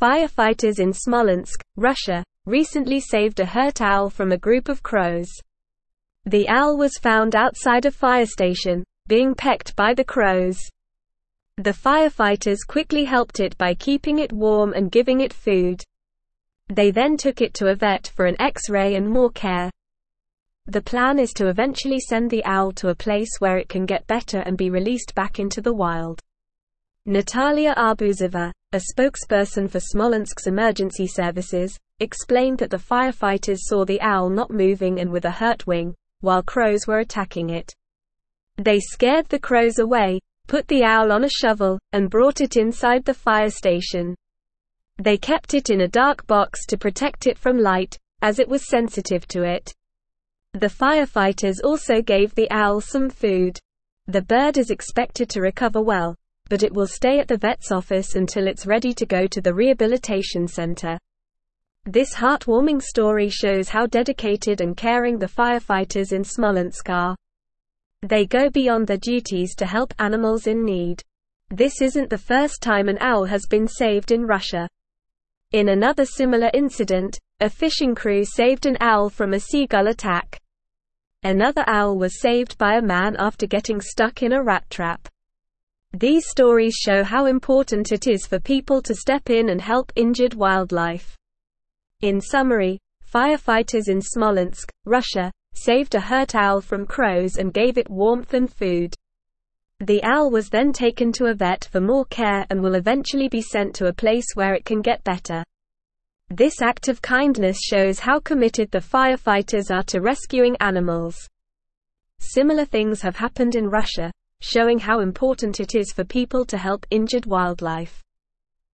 Firefighters in Smolensk, Russia, recently saved a hurt owl from a group of crows. The owl was found outside a fire station, being pecked by the crows. The firefighters quickly helped it by keeping it warm and giving it food. They then took it to a vet for an X-ray and more care. The plan is to eventually send the owl to a place where it can get better and be released back into the wild. Natalia Arbuzova, a spokesperson for Smolensk's emergency services, explained that the firefighters saw the owl not moving and with a hurt wing, while crows were attacking it. They scared the crows away, put the owl on a shovel, and brought it inside the fire station. They kept it in a dark box to protect it from light, as it was sensitive to it. The firefighters also gave the owl some food. The bird is expected to recover well, but it will stay at the vet's office until it's ready to go to the rehabilitation center. This heartwarming story shows how dedicated and caring the firefighters in Smolensk are. They go beyond their duties to help animals in need. This isn't the first time an owl has been saved in Russia. In another similar incident, a fishing crew saved an owl from a seagull attack. Another owl was saved by a man after getting stuck in a rat trap. These stories show how important it is for people to step in and help injured wildlife. In summary, firefighters in Smolensk, Russia, saved a hurt owl from crows and gave it warmth and food. The owl was then taken to a vet for more care and will eventually be sent to a place where it can get better. This act of kindness shows how committed the firefighters are to rescuing animals. Similar things have happened in Russia, showing how important it is for people to help injured wildlife.